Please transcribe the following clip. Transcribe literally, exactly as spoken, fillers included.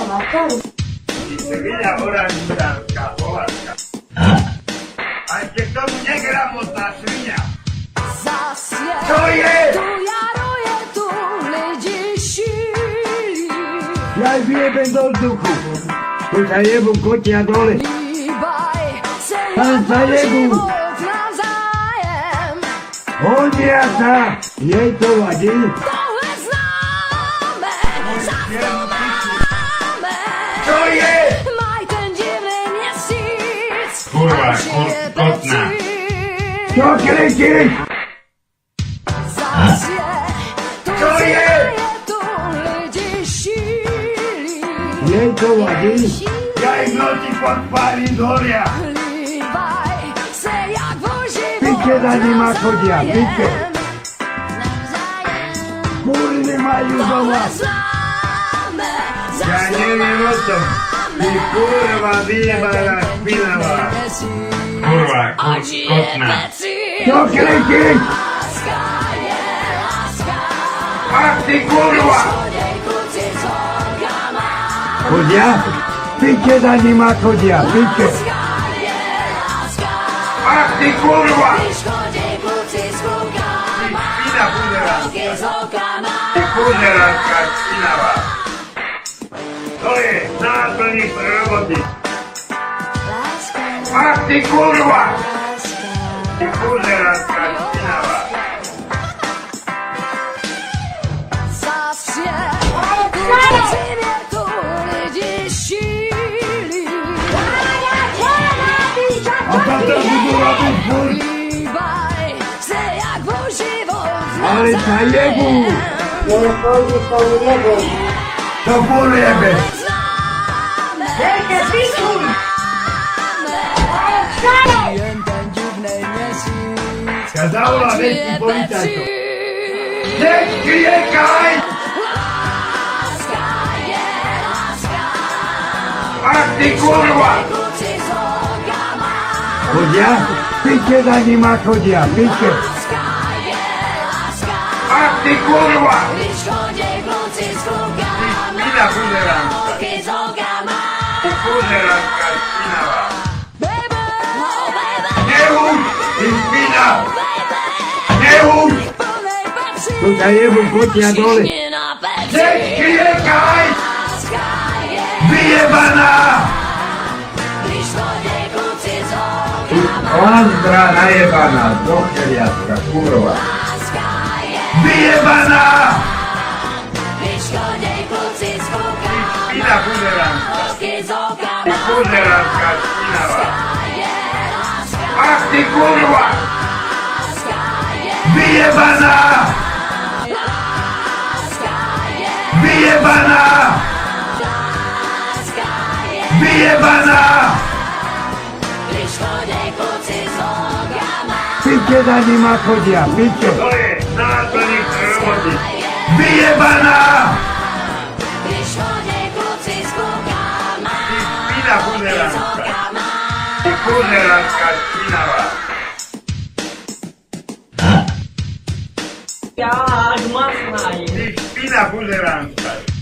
Sevilla orangutánska, považka. A ešte k tomu negramotná svinia. Čo je? Ja ich vyjebem do vzduchu. Tu sa jebú kotia dole. Tam sa jebú. Hodia sa. Jej to vadí. Čo je? Kurva, kotná. Čo kričíš? Čo je? Jej to vadí? Ja ich noci podpálim z horia. Piče za nima chodia, piče. Kurvy majú doma. Ja neviem o tom. Ty kurva vyjebaná špinavá. Kurva, kotná. Čo kričíš? Ach ty kurva! Chodia? Piče za nima chodia, piče. Ach ty kurva! Ty špina buderánska. Ty buderánska špinavá. To je náplník roboty. Ach ty kurva! Ty buderánska špinavá. A toto budú robiť furt. Ale sa jebú. Nie chodí spolu jebe. To furt jebe. Dejte pisuj. Ja zavolám veľký policajtov. Nech kriekaj! Ach ty kurva! Chodia? Piče za nima chodia, piče. Ach ty kurva! Ty špina buderánska. Ty buderánska špinavá. Nehuď! Ty špina! Nehuď! Tu sa jebú kotia dole. Nech kriekaj! Vyjebaná! Ondra najebaná, docheriatka, kurva. Vyjebaná! Ty špina buderánska. Ty buderánska špinavá. Ach ty kurva! Vyjebaná! Vyjebaná! Vyjebaná! Piče za nima chodia, piče. To je náplník roboty. Vyjebaná! Ty špina buderánska. Ty buderánska špinavá. Ja, du machst mal. Ty špina buderánska.